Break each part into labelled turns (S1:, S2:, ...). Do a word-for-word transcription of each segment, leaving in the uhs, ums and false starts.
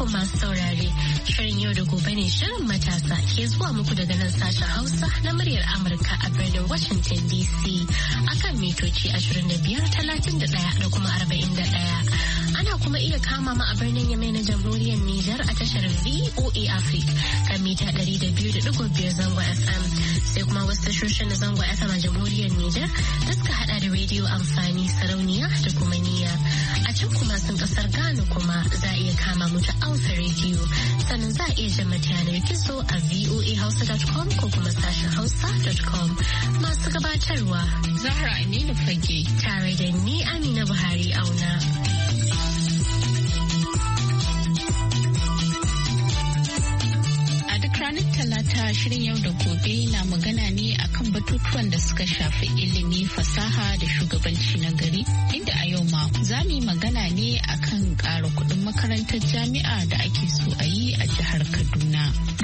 S1: masu saurare, shirin yau da gobe ne shirin matasa ke zuwa muku daga nan sashen Hausa na muryar Amurka a birnin Washington D C akan mitoci ashirin da biyar, talatin da ɗaya da kuma arba'in da ɗaya. Ana kuma iya kama mu a birnin Yamai na Jamhuriyar Nijar a tashar V O A Africa kan mita ɗari da biyu da ɗigo biyar zango F M. Sai kuma wasu tashoshin na zango F M a Jamhuriyar Nijar da suka hada da rediyo amfani sarauniya da kuma niyya. A can kuma sun kasar Ghana kuma za a iya kama mu ta Alpha Radio, sannan za a iya jan mata yanar gizo a voa hausa dot com ko kuma sashen hausa dot com. Masu gabatarwa
S2: Zahra Aminu Fage
S1: tare da ni Amina Buhari Auna.
S2: Ranar Talata shirin yau da gobe na magana ne akan batutuwan da suka shafi ilimi, fasaha da shugabanci na gari, inda a yau ma za mu yi magana ne akan ƙara kuɗin makarantar jami'a da ake so a yi a jihar Kaduna.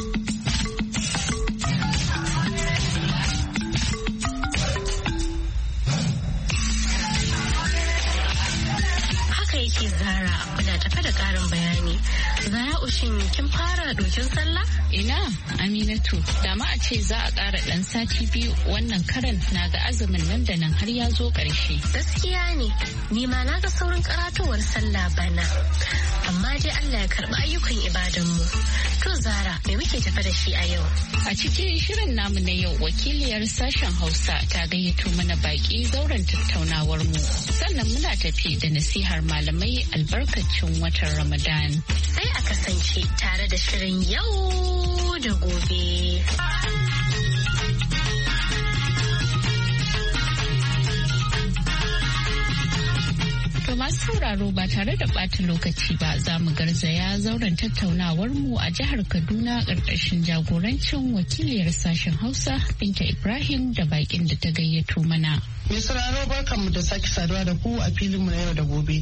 S1: Haka yake Zara, muna tafe da ƙarin bayani. Zara Ushin kin fara dokin sallah?
S2: Ina Aminatu, da ma a ce za a ƙara ɗan sati biyu wannan karan na ga azumin nan da nan har ya zo ƙarshe.
S1: Gaskiya ne, ni ma na ga saurin karatowar sallah bana. Amma dai Allah ya karɓi ayyukan ibadanmu. To Zara, me muke tafe da shi a yau?
S2: A cikin shirin namu na yau wakiliyar sashen Hausa ta gayyato mana baƙi zauren tattaunawar mu. Sannan muna tafi da nasihar malamai albarkacin watan Ramadan.
S1: Sai a kasance tare da shirin yau da gobe.
S2: Masu sauraro ba tare da ɓata lokaci ba za mu garzaya zauren tattaunawar mu a jihar Kaduna ƙarƙashin jagorancin wakiliyar sashen Hausa Binta Ibrahim da baƙin da ta gayyato mana.
S3: Mai sauraro barkanmu da sake saduwa da ku a filinmu na yau da gobe.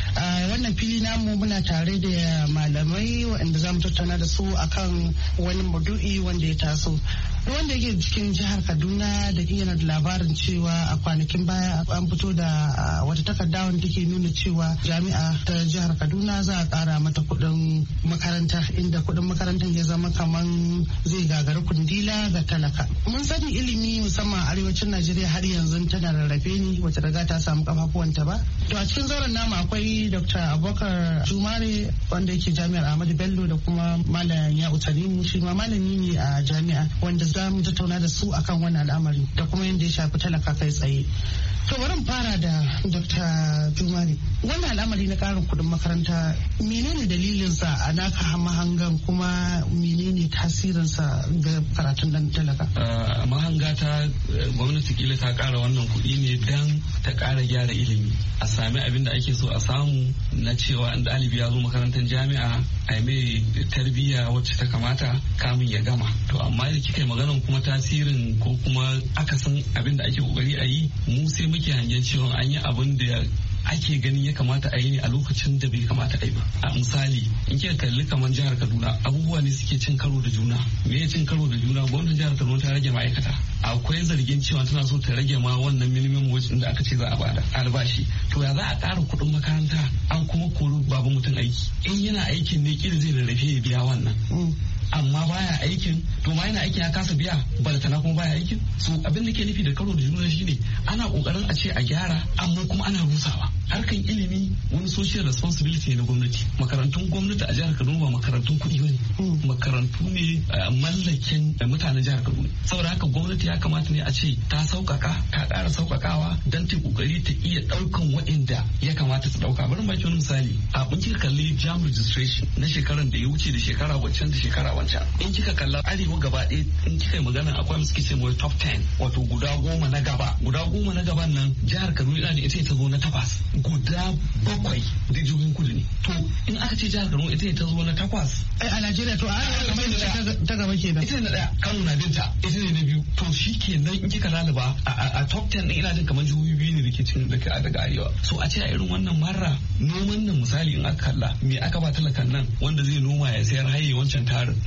S3: A wannan fili namu muna tare da malamai waɗanda za mu tattauna da su akan wani maudu'i wanda ya taso. Wanda yake cikin jihar Kaduna da yana da labarin cewa a kwanakin baya an fito da wata takarda wanda take nuna cewa jami'a ta jihar Kaduna za a ƙara mata kuɗin makaranta, inda kuɗin makarantar ya zama kaman zai gagari kundila ga talaka. Mun sani ilimi musamman a arewacin Najeriya har yanzu tana rarrafe ni wata riga ta samu kafafuwanta ba. To a cikin zauren namu akwai Doctor Abubakar Jumare wanda yake jami'ar Ahmadu Bello da kuma Malam Ya'u Tanimu shi ma malami ne a jami'a wanda za mu tattauna da su akan wannan al'amari da kuma yadda ya shafi talaka kai tsaye. To bari mu fara da Doctor Jumare. Wannan al'amari na karin kuɗin makaranta menene dalilinsa a naka mahangan kuma menene tasirinsa ga karatun dan talaka?
S4: Uh, mahanga ta gwamnati kila ta kara wannan kuɗi ne dan ta kara gyara ilimi. A sami abin da ake so a samu na cewa an ɗalibi ya zo makarantar jami'a a mai tarbiyya wacce ta kamata kamun ya gama. To amma da kika yi maganan kuma tasirin ko kuma akasin abin da ake kokari a yi, mu sai muke hangen cewa an yi abin da ake ganin ya kamata a yi ne a lokacin da bai kamata a yi ba. A misali in kika kalli kamar jihar Kaduna abubuwa ne suke cin karo da juna. Me ya cin karo da juna? Gwamnatin jihar Kaduna ta rage ma'aikata. Akwai zargin cewa tana so ta rage ma wannan minimum wage da aka ce za a bada albashi. To ya za a ƙara kuɗin makaranta an kuma kori babu mutum aiki? In yana aikin ne kila zai rarrafe ya biya wannan. Amma baya aikin, to ma yana aikin ya kasa biya balatana kuma baya aikin. So abin da ke nufi da karo da juna shine ana kokarin a ce a gyara amma kuma ana rusawa. Harkan ilimi wani social responsibility ne na gwamnati. Makarantun gwamnati a jihar Kaduna ba makarantun kuɗi bane. Makarantu ne mallakin mutanen jihar Kaduna. Saboda haka gwamnati ya kamata ne a ce ta sauƙaƙa, ta ƙara sauƙaƙawa don ta kokari ta iya ɗaukan waɗanda ya kamata ta ɗauka. Bari baki wani misali. A kun kika kalli jam registration na shekaran da ya wuce da shekara waccan da shekara wancan. In kika kalla arewa gaba ɗaya in kika yi magana akwai musu ce mai top ten wato guda goma na gaba. Guda goma na gaban nan jihar Kaduna ina da ita ta zo na takwas. Guda bakwai da jihohin kudu ne. To in aka ce jihar Kaduna ita ta zo na takwas.
S3: Ai a Najeriya to a kamar ta gaba kenan.
S4: Ita ne na ɗaya, Kano na binta, ita ne na biyu. To shi kenan in kika lalaba a top ten ɗin ina jin kamar jihohi biyu ne da ke cikin daga arewa. So a ce a irin wannan marra noman nan misali in aka kalla me aka ba talakan nan wanda zai noma ya sayar haye wancan tarin.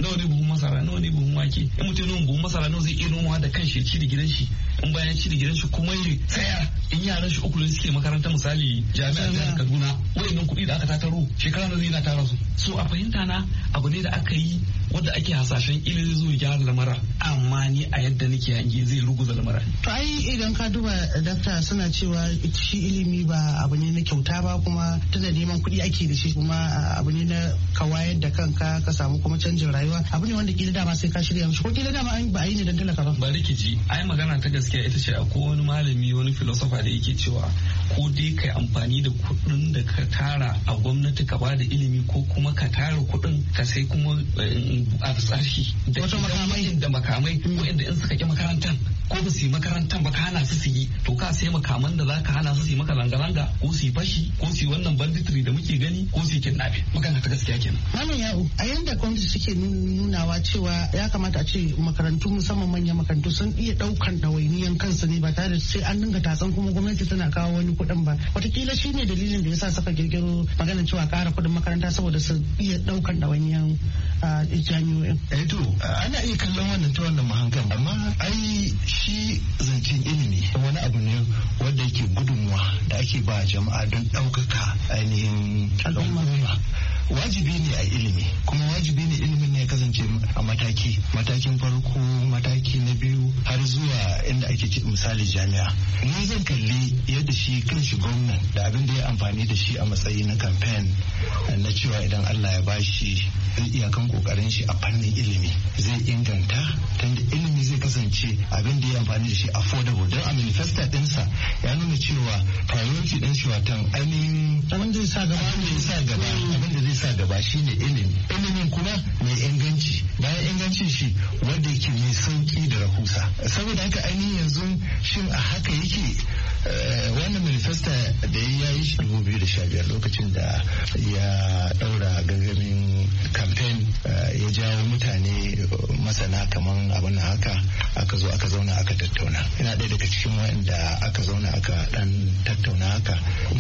S4: nawa ne buhun masara nawa ne buhun wake in mutum noma buhun masara nawa zai iya noma da kanshi ci da gidan shi in bayan ci da gidan shi kuma ya tsaya in yaran shi uku ne suke makaranta misali jami'ar jihar Kaduna wayannan kuɗi da aka tataro shekara na zai na tara su so a fahimta na abu ne da aka yi wanda ake hasashen ilimi zai zo ya gyara lamara amma ni a yadda nake hange zai ruguza lamara.
S3: To ai idan ka duba dakta suna cewa shi ilimi ba abu ne na kyauta ba kuma tana neman kuɗi ake da shi kuma abu ne na ka wayar da kanka ka samu kuma canjin rayuwa abu ne wanda kila dama sai ka shirya mishi ko kila dama an ba a yi ne dan talaka ba.
S4: Ba rikici ai magana ta gaskiya ita ce akwai wani malami wani filosofa da yake cewa ko dai kai amfani da kuɗin da ka tara a gwamnati ka ba da ilimi ko kuma ka tara kuɗin ka sai kuma a tsashi da makamai da makamai wanda in suka ki makarantar ko ba su yi makarantar ba ka hana su su yi to ka sai makaman da za ka hana su su yi maka zanga-zanga ko su yi fashi ko su yi wannan banditry da muke gani ko su yi kidnapping magana ta gaskiya kenan.
S3: Malam Ya'u a yanda gwamnati suke nunawa cewa ya kamata a ce makarantu musamman manyan makarantu sun iya daukan ɗawainiyan kansu ne ba tare da sai an dinga tatsan kuma gwamnati tana kawo wani kuɗin ba watakila shi ne dalilin da yasa suka kirkiro magana cewa ƙara kuɗin makaranta saboda su iya daukan ɗawainiyan jami'o'in.
S5: Eh to ana iya kallon wannan ta wannan mahangan amma ai shi zancen ilimi wani abu ne wanda yake gudunmuwa da ake ba jama'a don ɗaukaka ainihin al'umma. Wajibi ne a ilimi kuma wajibi ne ilimin ne ya kasance a mataki matakin farko mataki na biyu har zuwa inda ake ce misali jami'a. Ni zan kalli yadda shi kanshi gwamnan da abin da ya amfani da shi a matsayi na campaign na cewa idan Allah ya bashi zai iyakan kokarin shi a fannin ilimi zai inganta tunda ilimi zai kasance abin da ya amfani da shi affordable don a manifesta dinsa ya nuna cewa priority din shi watan ainihin
S3: abin da zai sa gaba
S5: abin da zai sa gaba abin da zai sa gaba shine ilimi ilimin kuma mai inganci bayan ingancin shi wanda yake mai sauki da rahusa saboda haka ainihin yanzu shin a haka yake wannan manifesta da ya yi shi dubu biyu da sha biyar lokacin da ya daura gangamin campaign ya jawo mutane masana kaman abin haka aka zo aka zauna aka tattauna ina ɗaya daga cikin wanda aka zauna aka dan tattauna haka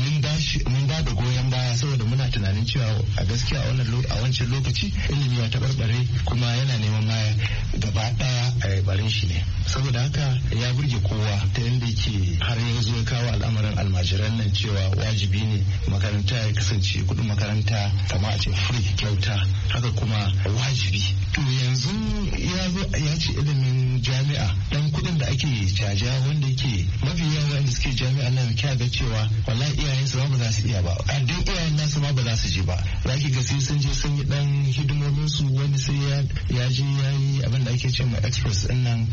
S5: mun ba da goyon baya saboda muna tunanin cewa a gaskiya a wancan lokaci ilimi ya tabarbare kuma yana neman ma gaba daya a barin shi ne saboda haka ya burge kowa ta yadda yake har ya zo ya kawo al'amarin almajiran nan cewa wajibi ne makaranta ya kasance kudin makaranta kama a ce free kyauta haka kuma wajibi to yanzu ya zo ya ce ilimin jami'a dan kudin da ake caja wanda yake mafi yawa wanda suke jami'a nan kya ga cewa wallahi iyayen su ba za su iya ba a duk iyayen nasu ma ba za su je ba zaki ga sai sun je sun yi dan hidimomin su wani sai ya ya je ya yi abin da ake cewa express din nan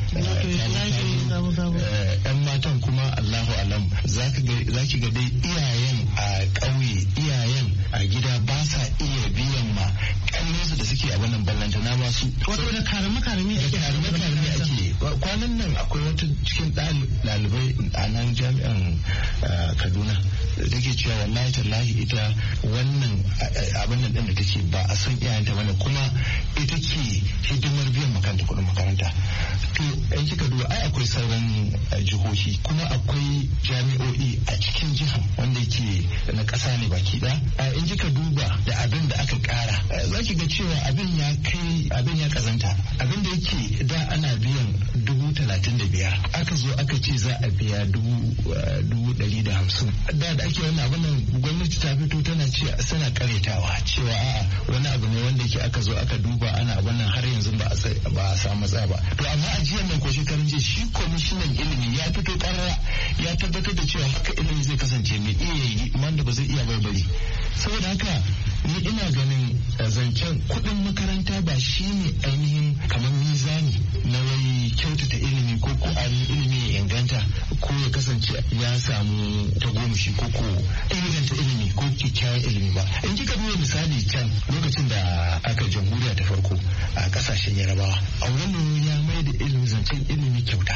S5: yan matan kuma Allahu alam zaki ga zaki ga dai iyayen a ƙauye iyayen a gida ba sa iya biyan ma kallonsu da suke a wannan ballanta na ba su
S3: wato da karama karami ake
S5: karama karami ake kwanan nan akwai wata cikin ɗalibai a nan jami'an Kaduna da ke cewa wallahi tallahi ita wannan abin nan din da take ba a san iyayenta bane kuma ita ke hidimar biyan makaranta kuɗin makaranta to in kika duba ai akwai sauran jihohi kuma akwai jami'o'i a cikin jihar wanda yake na ƙasa ne baki ɗaya in kika duba da abin da aka ƙara za ki ga cewa abin ya kai abin ya kazanta abin da yake da ana biyan dubu talatin da biyar aka zo aka ce za a biya dubu dubu ɗari da hamsin da da ake wannan abin nan gwamnati ta fito tana ce suna karetawa cewa a'a wani abu ne wanda yake aka zo aka duba ana abin nan har yanzu ba a ba a samu matsaya ba to amma a jiyan nan ko shekarun jiya shi kwamishinan ilimi ya fito karara ya tabbatar da cewa haka ilimi zai kasance mai iya yi wanda ba zai iya barbari saboda haka ni ina ganin zancen kuɗin makaranta ba shi ne ainihin kamar mizani na wai kyautata ilimi ko ko ainihin ilimi ya inganta ko ya kasance ya samu tagomashi ko ko inganta ilimi ko kyakkyawan ilimi ba in kika duba misali can lokacin da aka jamhuriya ta farko a kasashen yarabawa a wannan ya mai da ilimi zancen ilimi kyauta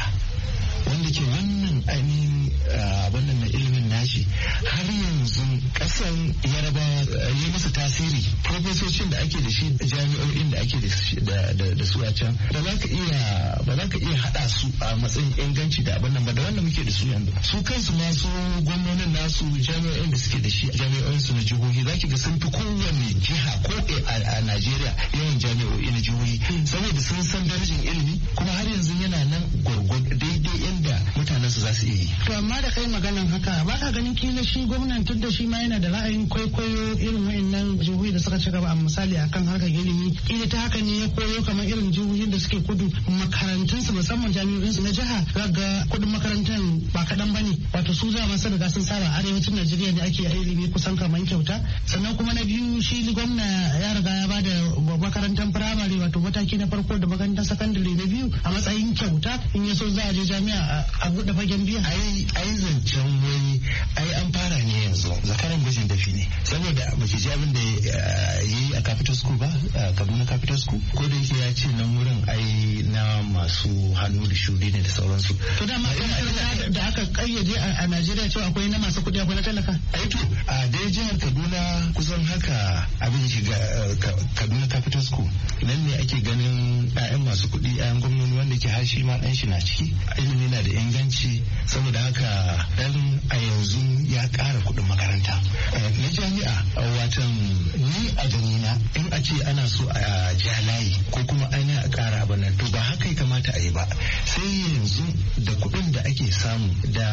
S5: wanda ke wannan ainihin abin na ilimin nashi har yanzu kasan Yarabawa ya masa tasiri. Profesocin da ake da shi jami'o'in da ake da su a can ba za ka iya ba za ka iya hada su a matsayin inganci da abin nan ba da wanda muke da su yanzu. Su kansu masu gwamnonin nasu jami'o'in da suke da shi jami'o'in su na jihohi za ki ga sun fi kowanne jiha ko a Najeriya yawan jami'o'i na jihohi saboda sun san darajar ilimi kuma har yanzu yana nan gwargwado daidai inda mutanen su za su iya yi.
S3: To amma da kai maganan haka ba ka ganin kila shi gwamnan tun da shi ma yana da ra'ayin kwaikwayo irin wa'annan jihohi da suka ci gaba a misali akan harkar ilimi kila ta haka ne ya koyo kamar irin jihohin da suke kudu makarantun su musamman jami'o'in su na jiha ga kudin makarantar ba kaɗan bane wato su za masu riga sun saba arewacin Najeriya ne ake ilimi kusan kamar kyauta. Sannan kuma na biyu shi gwamna ya riga ya bada makarantar firamare wato mataki na farko da makarantar sakandare na biyu a matsayin kyauta in ya so za a je jami'a a buɗe fagen biya.
S5: ai ai zancen wai ai an fara ne yanzu zakaran gwajin dafi ne saboda ba ki ji abin da ya yi a capital school ba Kaduna capital school ko da yake ya ce nan wurin ai na masu hannu da shudi ne da sauransu.
S3: To dama da aka kayyade a Najeriya cewa akwai na masu kuɗi akwai na talaka.
S5: Ai to a dai jihar Kaduna kusan haka abin shiga Kaduna capital school nan ne ake ganin 'ya'yan masu kuɗi 'ya'yan gwamnoni wanda ke hashi ma ɗan shi na ciki ilimi na da inganci saboda haka dan a yanzu ya ƙara kuɗin makaranta na jami'a watan ni a ganina in a ce ana so a ja layi ko kuma ana a ƙara bana to ba haka ya kamata a yi ba sai yanzu da kuɗin da ake samu da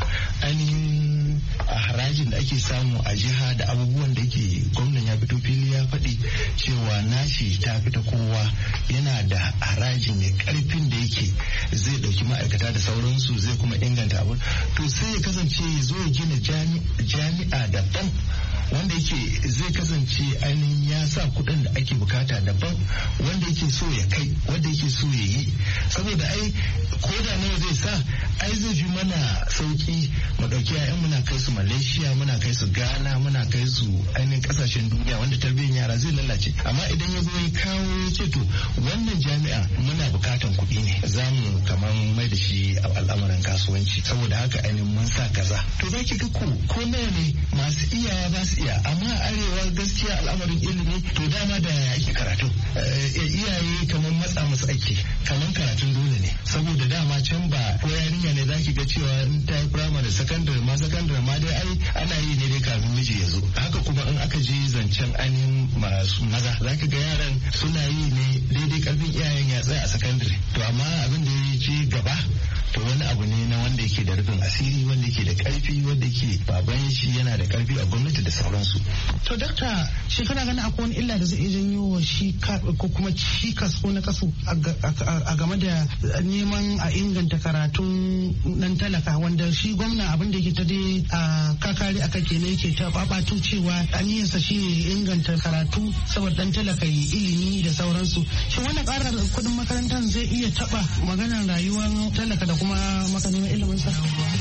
S5: ainihin harajin da ake samu a jiha da abubuwan da ke gwamnan ya fito fili ya faɗi cewa nashi ta fita kowa yana da haraji mai ƙarfin da yake zai ɗauki ma'aikata da sauransu zai kuma inganta abu to sai ya kasance ya zo ya gina jami'a daban wanda yake zai kasance ainihin ya sa kuɗin da ake bukata daban wanda yake so ya kai wanda yake so ya yi saboda ai ko da nawa zai sa ai zai fi mana sauki mu ɗauki ƴaƴan muna kai su Malaysia muna kai su Ghana muna kai su ainihin kasashen duniya wanda tarbiyyar yara zai lalace amma idan ya zo ya kawo ya ce to wannan jami'a muna bukatan kuɗi ne za mu kamar mai da shi a al'amuran kasuwanci saboda haka ainihin mun sa kaza to za ki ga ko ko nawa ne masu iyawa ba su iya amma arewa gaskiya al'amarin ilimi to dama da ake karatu iyaye kamar matsa musu ake kamar karatun dole ne saboda dama can ba ko yarinya ne zaki ga cewa in ta yi primary secondary ma secondary ma dai ai ana yi ne dai kafin miji ya zo haka kuma in aka je zancen ainihin masu maza zaki ga yaran suna yi ne daidai karfin iyayen ya tsaya a secondary to amma abin da ya je gaba to wani abu ne na wanda yake da rufin asiri wanda yake da karfi wanda yake baban shi yana da karfi a gwamnati da sauransu.
S3: To dakta shi kana ganin akwai wani illa da zai iya janyo wa shi ko kuma cikas ko na kasu a game da neman a inganta karatun dan talaka wanda shi gwamna abin da yake ta dai a kakari aka kenan yake ta babatu cewa aniyarsa shi ne inganta karatu saboda dan talaka yi ilimi da sauransu. Shin wannan karar kudin makarantar zai iya taba maganar rayuwar talaka da kuma makamin ilimin sa?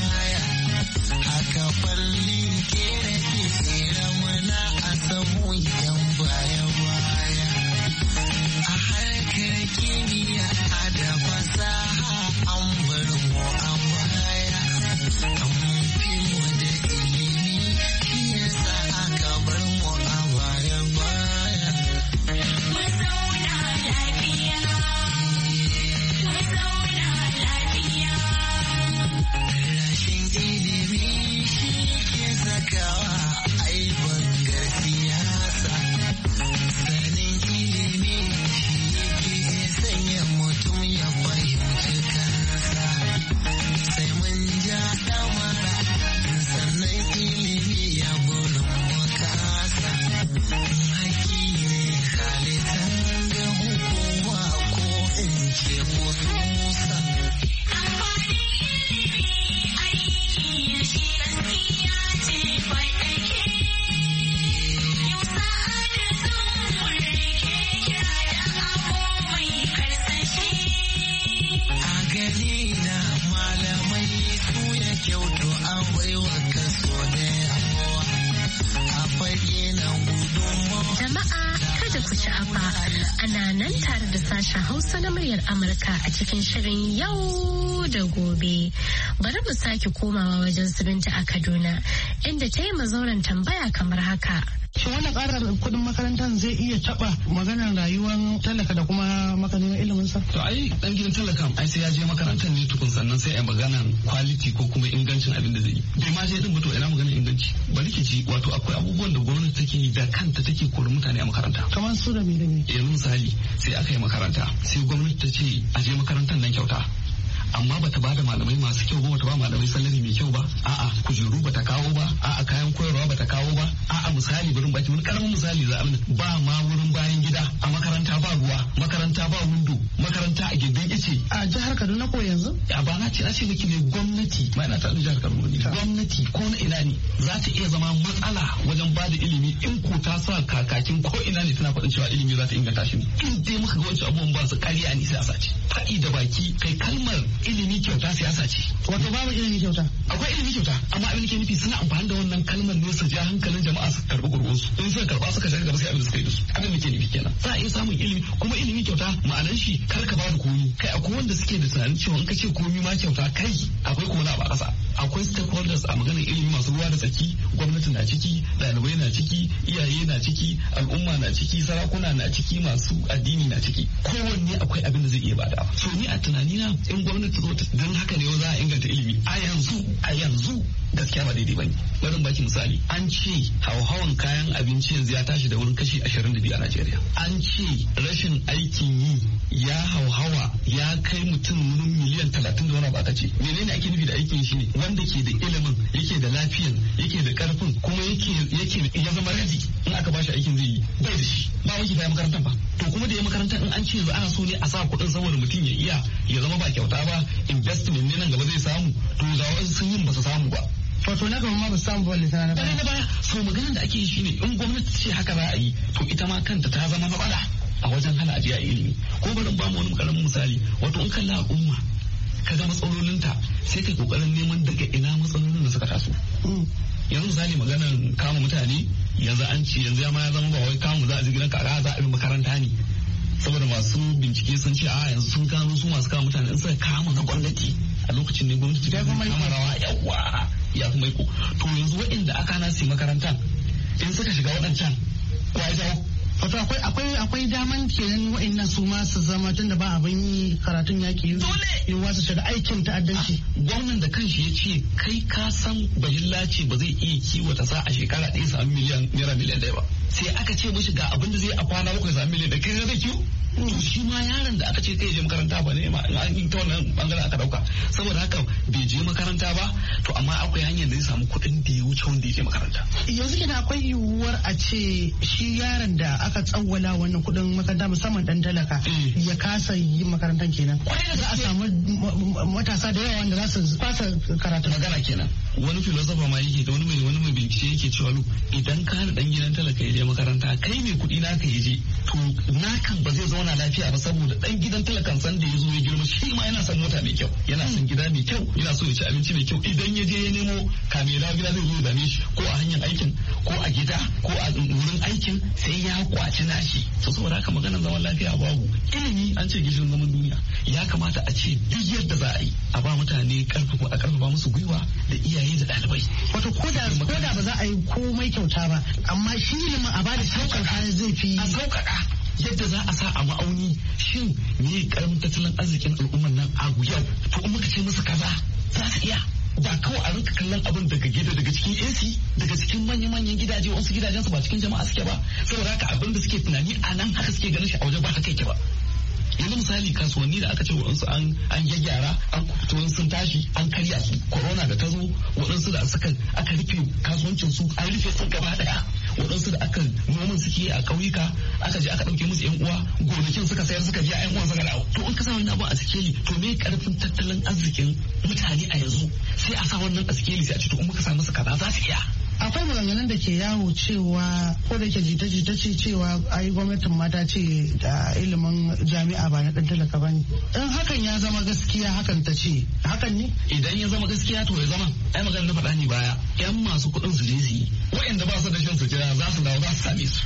S6: Haka falli kere ke tsere mana a samu yan baya baya a harkar kimiyya da fasaha an bar mu a baya an fi mu da ilimi shi yasa aka bar mu a baya baya. Mu zauna lafiya, mu zauna lafiya. Rashin ilimi shi ke sakawa aibon ga siyasa. Sanin ilimi shi ke sanya mutum ya fahimci kansa. Sai mun ja damara sannan ilimi ya burin bukasa. Haki ne halittar da hukuma ko in ce kususa.
S1: ku sha'afa ana nan tare da sashen Hausa na muryar Amurka a cikin shirin yau da gobe. Bari mu sake komawa wajen su Binta a Kaduna inda ta yi mazauran tambaya kamar haka.
S3: Shin wannan ƙarar kuɗin makarantar zai iya taɓa maganar rayuwar talaka da kuma makarantar ilimin sa?
S4: To ai dan gidan talakan ai sai ya je makarantar ne tukun sannan sai a maganar quality ko kuma ingancin abin da zai yi. Bai ma je din ba to ina maganar inganci. Bari ki ji wato akwai abubuwan da gwamnati take yi da kanta take kore mutane a makaranta.
S3: Kamar su da me da me?
S4: Yanzu misali sai aka yi makaranta sai gwamnati ta ce a je makarantar nan kyauta. Amma bata ba da malamai masu kyau ba, bata ba malamai salari mai kyau ba, a'a kujeru bata kawo ba, a'a kayan koyarwa bata kawo ba, a'a misali barin baki wani karamin misali za a ba ma wurin bayan gida a makaranta ba ruwa, makaranta ba windo, makaranta a gindin ice.
S3: A jihar Kaduna ko yanzu?
S4: A ba na ce na ce miki ne gwamnati ma ina ta jihar Kaduna ne. Gwamnati ko na ina ne za ta iya zama matsala wajen ba da ilimi in ko ta sa kakakin ko ina ne tana faɗin cewa ilimi za ta inganta shi. In dai muka ga wancan abubuwan ba su ƙarya ne sai a sace. Faɗi da baki kai kalmar ilimi kyauta siyasa ce.
S3: Wato babu ilimi kyauta?
S4: Akwai ilimi kyauta amma abin da ke nufi suna amfani da wannan kalmar ne su ja hankalin jama'a su karɓi gurgunsu. In suka karɓa suka shiga gaba sai abin da suka yi da su. Abin da ke nufi kenan. Za a iya samun ilimi kuma ilimi kyauta ma'anar shi kar ka bada komi. Kai akwai wanda suke da tunanin cewa in ka ce komi ma kyauta kai akwai kuma na ba ƙasa. Akwai stakeholders a maganar ilimi masu ruwa da tsaki, gwamnati na ciki, ɗalibai na ciki, iyaye na ciki, al'umma na ciki, sarakuna na ciki, masu addini na ciki. Kowanne akwai abin da zai iya bada. So ni a tunanina in gwamnati zo ta don haka ne za a inganta ilimi a yanzu a yanzu gaskiya ba daidai bane. Bari baki misali an ce hauhawan kayan abinci yanzu ya tashi da wurin kashi ashirin da biyu a Najeriya. An ce rashin aikin yi ya hauhawa ya kai mutum miliyan talatin da wani abu aka ce. Menene ake nufi da aikin shi ne wanda ke da ilimin yake da lafiyan yake da karfin kuma yake yake ya zama ready in aka bashi aikin zai yi bai da shi ba wai ya makarantar ba. To kuma da ya makarantar in an ce yanzu ana so ne a sa kuɗin saboda mutum ya iya ya zama ba kyauta ba investment ne nan gaba zai samu to ga wasu sun yin ba su samu ba.
S3: Wato na gaba ma ba su samu ba litana na baya.
S4: Na baya so maganar da ake yi shine in gwamnati ce haka za a yi to ita ma kanta ta zama matsala a wajen hana ajiya ilimi. Ko bari ba mu wani karamin misali wato in kalla al'umma ka ga matsalolinta sai kai kokarin neman daga ina matsalolin da suka taso. Yanzu misali maganar kama mutane yanzu an ce yanzu ya ma ya zama ba wai kamu za a ji gidan kara za a yi makaranta ne. Saboda masu bincike sun ce a yanzu sun gano su masu kama mutane in suka kama na gwamnati a lokacin ne gwamnati ta kama rawa yawa ya kuma iko to yanzu waɗanda aka na su makaranta in suka shiga waɗancan wa ya jawo.
S3: Wato akwai akwai akwai daman kenan waɗannan su ma su zama tunda ba abin yi karatun yaki
S4: dole
S3: yiwuwa su shiga aikin ta'addanci.
S4: Gwamnan da kanshi ya ce kai ka san bahilla ce ba zai iya kiwata sa a shekara ɗaya samu miliyan naira miliyan ɗaya ba. Sai aka ce mishi ga abin da zai a kwana bakwai samu miliyan ɗaya kai zai kiwo. To shi ma yaron da aka ce kai je makaranta ba ne ma an ta wannan bangaren aka dauka saboda haka bai je makaranta ba to amma akwai hanyar da zai samu kuɗin da ya wuce wanda ya je makaranta.
S3: Yanzu kina akwai yiwuwar a ce shi yaron da aka tsawwala wannan kuɗin makaranta musamman dan talaka ya kasa yin makarantar kenan. Za a samu matasa da yawa wanda za su fasa karatu.
S4: Magana kenan. Wani filosofa ma yake da wani mai wani mai bincike yake cewa lu idan ka da dan gidan talaka ya je makaranta kai mai kuɗi naka ya je to nakan ba zai zauna lafiya ba saboda dan gidan talakan san da ya zo ya girma shi ma yana son mota mai kyau yana son gida mai kyau yana so ya ci abinci mai kyau idan ya je ya nemo kamera gida zai zo ya dame shi ko a hanyar aikin ko a gida ko a wurin aikin sai ya kwaci nashi to saboda haka maganar zaman lafiya babu ilimi an ce gishirin zaman duniya ya kamata a ce duk yadda za a yi a ba mutane karfafa a karfafa musu gwiwa da iyaye da ɗalibai.
S3: Wato ko da ba za a yi komai kyauta ba amma shi ilimin a ba da sauƙaƙa zai fi
S4: a sauƙaƙa yadda za a sa a ma'auni shin ne karamin tattalin arzikin al'ummar nan a yau to in muka ce musu kaza za su iya ba kawai a rinka kallon abin daga gida daga cikin A C daga cikin manya-manyan gidaje wasu gidajen su ba cikin jama'a suke ba saboda haka abin da suke tunani a nan haka suke ganin shi a waje ba haka yake ba. Yanzu misali kasuwanni da aka ce waɗansu an an gyaggyara an kutuwan sun tashi an karya su corona da ta zo waɗansu da suka aka rufe kasuwancin su an rufe sun gaba daya waɗansu da aka noman suke a ƙauyuka aka je aka ɗauke musu yan uwa gonakin suka sayar suka je yan uwan suka dawo to in ka sa wannan abu a sikeli to me karfin tattalin arzikin mutane a yanzu sai a sa wannan a sikeli sai a ce to in muka sa musu kaza za su iya.
S3: Akwai maganganun da ke yawo cewa ko da ke jita-jita ce cewa ai gwamnatin mata ce da ilimin jami'a ba na dan talaka ba ne. In hakan ya zama gaskiya hakan ta ce hakan ne?
S4: Idan ya zama gaskiya to ya zama ai maganar na faɗa ne baya yan masu kuɗin su je su yi waɗanda ba su da shan su jira za su dawo za su same su.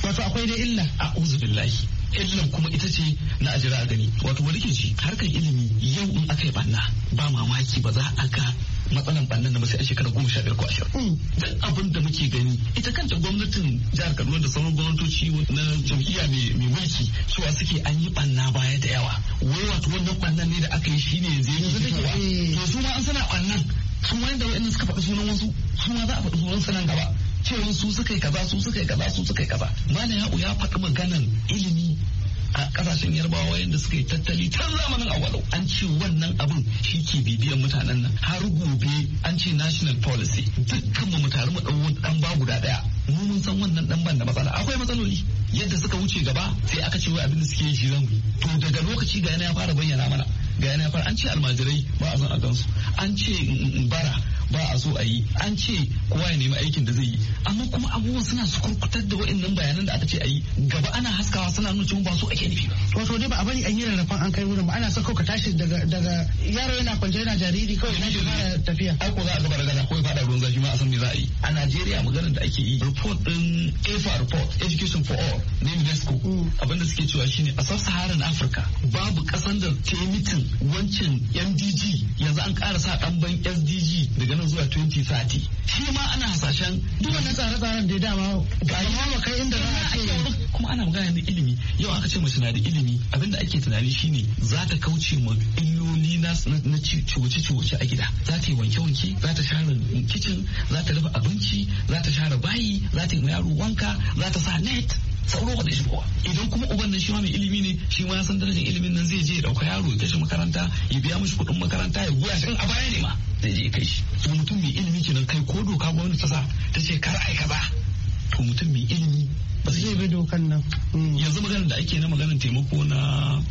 S3: wato akwai da illa
S4: a uzubillahi illan kuma ita ce na ajira a gani. Wato wani ke ci harkar ilimi yau in aka yi banna ba mamaki ba za a ga matsalan bannan da ba sai a shekara goma sha biyar ko ashirin. Dan abin da muke gani ita kanta gwamnatin jihar Kaduna da sauran gwamnatoci na jam'iyya mai mulki cewa suke an yi banna baya da yawa. Wai wato wannan bannan ne da aka yi shine yanzu yake fitowa. To su ma an sana bannan su ma yadda wa'annan suka faɗi sunan wasu su ma za a faɗi sunan su nan gaba. Cewa su suka yi kaza su suka yi kaza su suka yi kaza. Malam Ya'u ya faɗi maganan ilimi a kasashen yarbawa yadda suka yi tattali tun zamanin awalau an ce wannan abin shi ke bibiyan mutanen nan har gobe an ce national policy dukkan mu tare mu dan ba guda daya mu mun san wannan dan ban da matsala akwai matsaloli yadda suka wuce gaba sai aka ce wai abin da suke yi shi zamu yi to daga lokaci ga yana ya fara bayyana mana ga yana ya fara an ce almajirai ba a san a gansu an ce bara ba a so a yi an ce kowa ya nemi aikin da zai yi amma kuma abubuwan suna su kurkutar da wa'annan bayanan da aka ce a yi gaba ana haskawa suna nuna cewa ba su ake nufi ba.
S3: Wato dai ba a bari an yi rarrafan an kai wurin ba ana sako ka tashi daga daga yaro yana kwance yana jariri kawai na fara tafiya.
S4: Ai ko za a gaba da gada ko ya fada ruwan zafi ma a san me za a yi. A Najeriya maganar da ake yi report din E F A report Education for All na UNESCO abinda suke cewa shine a sub-Saharan Africa babu kasan da ta yi mitin wancan M D G yanzu an ƙara sa ɗan ban S D G daga nan zuwa twenty thirty shi ma ana hasashen
S3: duk wannan tsare-tsaren da ya dama ga ma kai inda za a ce
S4: kuma ana magana da ilimi yau aka ce mace na da ilimi abinda ake tunani shine za ta kauce ma illoli na na ciwoce-ciwoce a gida za ta yi wanke-wanke za ta share kicin za ta rufe abinci za ta share bayi za ta yi yaro wanka za ta sa net sauro ba da shi kowa idan kuma uban nan shi ma mai ilimi ne shi ma ya san darajar ilimin nan zai je ya dauka yaro ya kai shi makaranta ya biya mishi kuɗin makaranta ya goya shi a baya ne ma zai je ya kai shi to mutum mai ilimi kenan kai ko doka gwamnati ta sa ta ce kar ai kaza to mutum mai ilimi
S3: ba zai bi dokan nan
S4: yanzu maganar da ake na maganar taimako na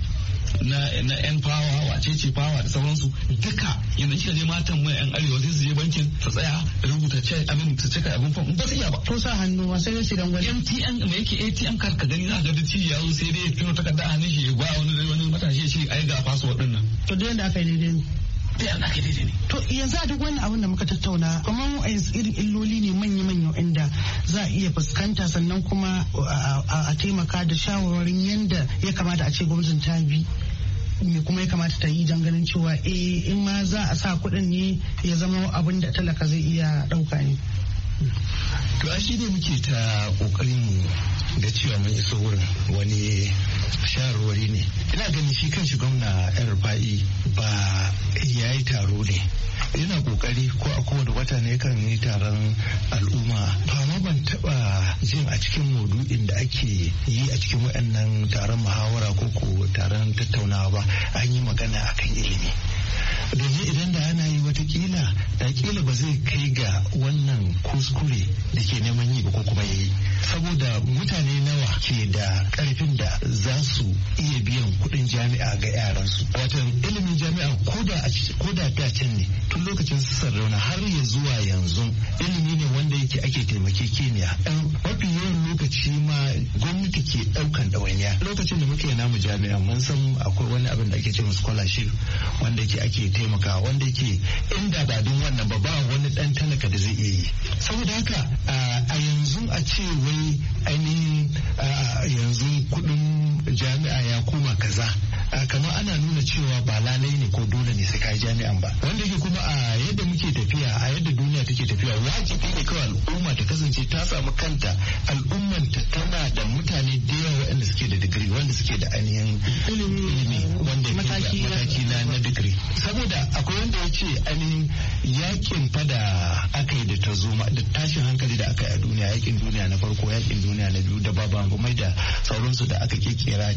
S4: na na yan fawa wace ce fawa da sauransu duka yanzu kika je matan mai yan arewa sai su je bankin su tsaya rubuta ce abin su cika abin fam ba su iya ba
S3: ko sa hannu ma sai su dan gwani
S4: M T N mai yake A T M card ka gani za ka ga dace ya zo sai dai ya fito takarda a hannun shi ya gwa wani wani matashi ya ce ai ga password din nan
S3: to da yanda aka yi daidai ne
S4: da yanda aka yi daidai ne
S3: to yanzu a duk wannan abin da muka tattauna kamar irin illoli ne manya-manya inda za a iya fuskanta sannan kuma a taimaka da shawarwarin yanda ya kamata a ce gwamnatin ta bi me kuma ya kamata ta yi don ganin cewa eh in ma za a sa kuɗin ne ya zama abin da talaka zai iya ɗauka ne.
S5: To a shi ne muke ta ƙoƙarin mu da cewa mun iso wurin wani shawarwari ne. Ina ganin shi kan shi gwamna yan rufa'i ba ya yi taro ne. Yana kokari ko a kowane wata ne kan yi taron al'umma to amma ban taba jin a cikin maudu'in da ake yi a cikin waɗannan taron muhawara ko ko taron tattaunawa ba an yi magana akan ilimi domin idan da ana yi watakila da kila ba zai kai ga wannan kuskure da ke neman yi ba ko kuma yayi saboda mutane nawa ke da karfin da za su iya biyan kuɗin jami'a ga yaransu watan ilimin jami'a ko da da can ne tun lokacin su sarrauna har ya zuwa yanzu ilimi ne wanda yake ake taimakekeniya mafi yawan lokaci ma gwamnati ke ɗaukan ɗawainiya lokacin da muke namu jami'a mun san akwai wani abin da ake cewa scholarship wanda yake ake taimakawa wanda yake inda ba don wannan ba ba wani dan talaka da zai iya yi saboda haka a yanzu a ce wai ainihin yanzu kudin jami'a ya koma kaza kamar ana nuna cewa ba lalai ne ko dole ne sai kai jami'an ba wanda yake kuma a yadda muke tafiya a yadda duniya take tafiya wajibi ne kawai al'umma ta kasance ta samu kanta al'umman ta tana da mutane da yawa waɗanda suke da digiri wanda suke da ainihin ilimi wanda mataki na na digiri saboda akwai wanda ya ce ainihin yakin fada aka yi da ta zo da tashin hankali da aka yi a duniya yakin duniya na farko yakin duniya na biyu da baban mai da sauransu da aka kekera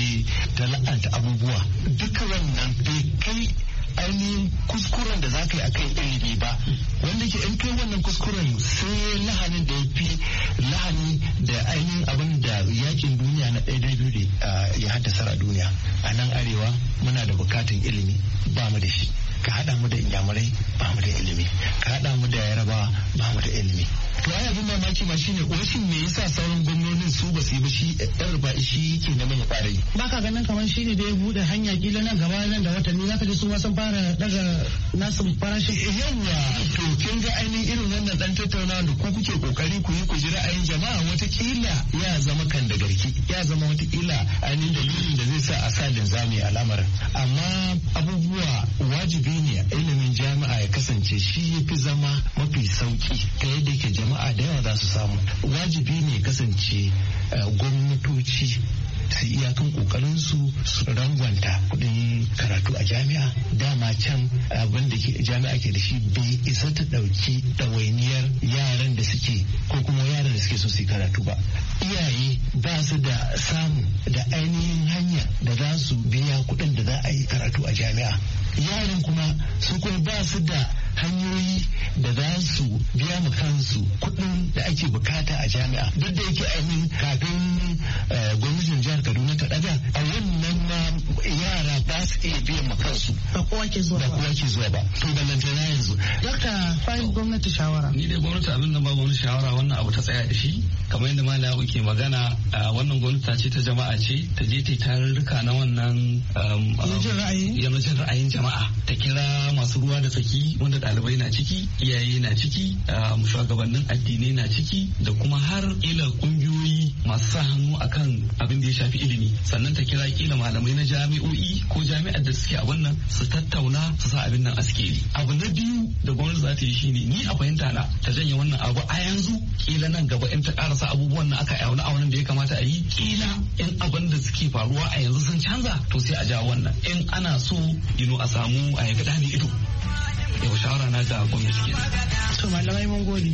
S5: ta la'anta abubuwa duka wannan bai kai ainihin kuskuren da za ka yi akan ilimi ba wanda ke in kai wannan kuskuren sai lahanin da ya fi lahani da ainihin abin da yakin duniya na ɗaya da biyu ya haddasa a duniya a nan arewa muna da bukatun ilimi ba mu da shi ka haɗa mu da inyamurai ba mu da ilimi ka haɗa mu da yarabawa ba mu da ilimi to ai abin mamaki ma shine washin me yasa sauran gwamnonin su ba su yi ba shi ɗan rufa'i shi yake neman ya fara yi.
S3: Ba ka ganin kamar shi ne da ya buɗe hanya kila nan gaba nan da watanni zaka ji su ma sun fara daga nasu farashin.
S5: Yawwa to kin ga ainihin irin wannan dan tattaunawa da ku kuke kokari ku yi ku ji ra'ayin jama'a watakila ya zama kan da garki ya zama watakila ainihin dalilin da zai sa a sa linzami a lamarin. Amma abubuwa wajibi ne ilimin jami'a ya kasance shi ya fi zama mafi sauki ta yadda ke jama'a da yawa za su samu. Wajibi ne kasance gwamnatoci su iyakan kokarin su su rangwanta kudin karatu a jami'a. Dama can abin da ke jami'a ke da shi bai isa ta dauki ɗawainiyar yaran da suke ko kuma yaran da suke so su karatu ba. Iyaye ba su da samu da ainihin hanya da za su biya kudin da za a yi karatu a jami'a. Yaran kuma su kuma ba su da hanyoyi da za su biya ma kansu kuɗin da ake bukata a jami'a. Duk da yake ainihin kafin gwamnatin jihar Kaduna ta daga a wannan ma yara ba su iya biyan ma kansu.
S3: Ba kowa ke zuwa ba.
S5: Ba kowa ke zuwa ba. To ballantana yanzu.
S3: Dokta fahim gwamnati shawara.
S4: Ni dai gwamnati abin da ba gwamnati shawara wannan abu ta tsaya da shi. Kamar yadda Malam ke magana wannan gwamnati ta ce ta jama'a ce ta je ta tarurruka na wannan yammacin ra'ayin jama'a. Ta kira masu ruwa da tsaki wanda ɗalibai na ciki, iyaye na ciki, shugabannin addinai na ciki da kuma har ila kungiyoyi masu sa hannu akan abin da ya shafi ilimi. Sannan ta kira kila malamai na jami'o'i ko jami'ar da suke a wannan su tattauna su sa abin nan a sikeli. Abu na biyu da gwamnati za ta yi shine ni a fahimta na ta janye wannan abu a yanzu kila nan gaba in ta karasa abubuwan nan aka auna a wannan da ya kamata a yi kila in abin da suke faruwa a yanzu sun canza to sai a ja wannan in ana so yino a samu a yaga dani ido. Yau shawara na ga gwamnati ke.
S3: To malamai mun gode.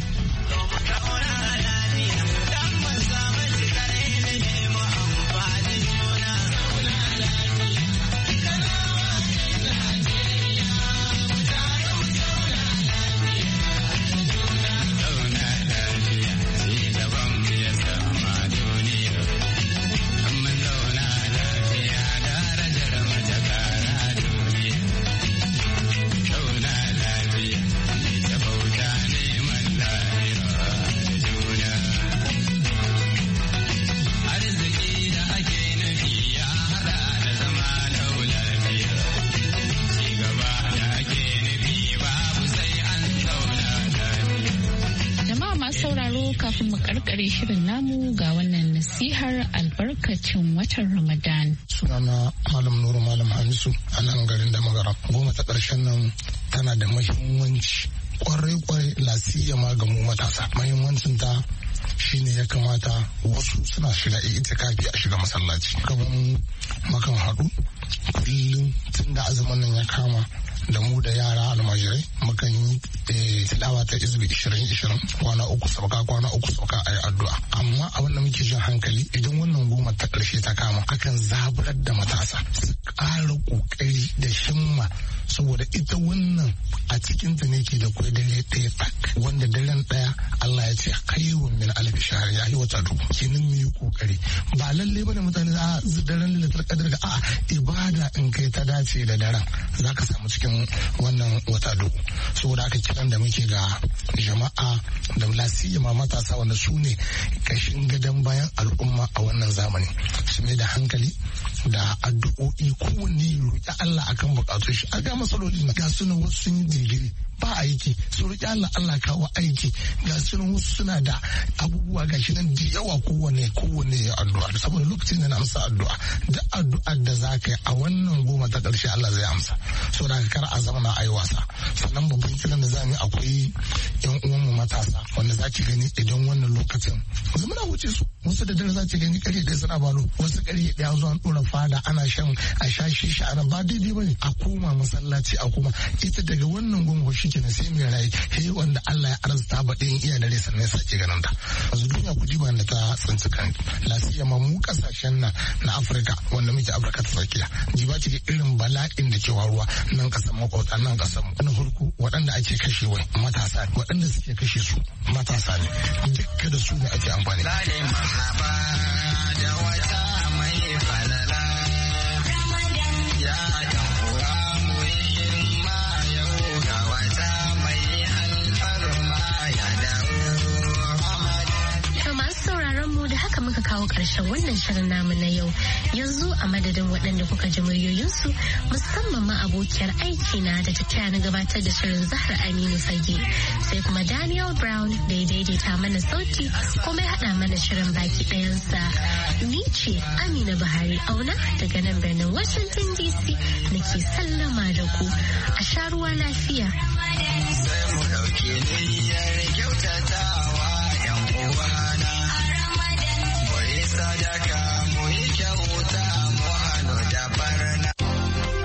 S2: Kafin mu karkare shirin namu ga wannan nasihar albarkacin watan Ramadan.
S7: Sunana Malam Nuru Malam Hamisu a nan garin da magara. Goma ta ƙarshen nan tana da mahimmanci kwarai-kwarai lasiya ma ga mu matasa. Mahimmancin ta shine ya kamata wasu suna shiga itikafi a shiga masallaci. Kaman makan haɗu kullum tun da azumin nan ya kama da mu da yara almajirai mukan yi tilawa ta izbi ishirin ishirin kwana uku sauka kwana uku sauka a yi addu'a. Amma abin da muke jin hankali idan wannan goma ta ƙarshe ta kama akan zaburar da matasa su ƙara ƙoƙari da himma saboda ita wannan a cikin ta ne ke da kwai dare ɗaya tak wanda daren ɗaya Allah ya ce khairun min alfi shahr ya yi wata dubu. Kenan mu yi ƙoƙari ba lalle bane mutane a daren lailatul qadr ga a'a ibada in kai ta dace da daren zaka samu cikin wannan wata dubu. Saboda aka kiran da muke ga jama'a da lasiya ma matasa wanda su ne kashin gadon bayan al'umma a wannan zamani su mai da hankali da addu'o'i kowanne roƙi Allah akan bukatun shi. A ga matsaloli na ga sunan wasu sun yi digiri ba aiki su roƙi Allah Allah kawo aiki ga sunan wasu suna da abubuwa ga shi nan da yawa kowanne kowanne ya addu'a saboda lokacin da na amsa addu'a da addu'ar da za ka yi a wannan goma ta ƙarshe Allah zai amsa. Saboda kar a zama a yi wasa. Sannan babban kiran da za mu yi akwai yan uwanmu matasa wanda za ki gani idan wannan lokacin zama na wuce su wasu da dare za ki gani ƙarfe ɗaya suna balo wasu ƙarfe ɗaya zuwa an ɗora fada ana shan a sha shisha ana ba daidai ba ne a koma masallaci a koma ita daga wannan gungun shi kenan sai mai rai he wanda Allah ya arzuta ba ɗayan iya dare sannan sake ganin ta. Yanzu duniya ku ji da ta tsinci kan lafiya ma mu kasashen nan na Afirka wanda muke Afirka ta tsakiya ji ba ki irin bala'in da ke waruwa nan kasan makwauta nan kasan na farko waɗanda ake kashe wai matasa ne waɗanda suke kashe su matasa ne dukkan da su ne ake amfani.
S6: Da wata mai falala ya ɗaura mu yin ma yau ga wata mai alfarma ya dawo.
S1: kawo ƙarshen wannan shirin namu na yau. Yanzu a madadin waɗanda kuka ji muryoyinsu musamman ma abokiyar aiki na da ta taya na gabatar da shirin Zahra Aminu Fage. Sai kuma Daniel Brown da ya daidaita mana sauti kuma ya haɗa mana shirin baki ɗayansa. Ni ce Amina Buhari Auna daga nan birnin Washington D C nake sallama da ku. A sha ruwa lafiya.
S6: Sai mu ɗauke niyyar kyautata.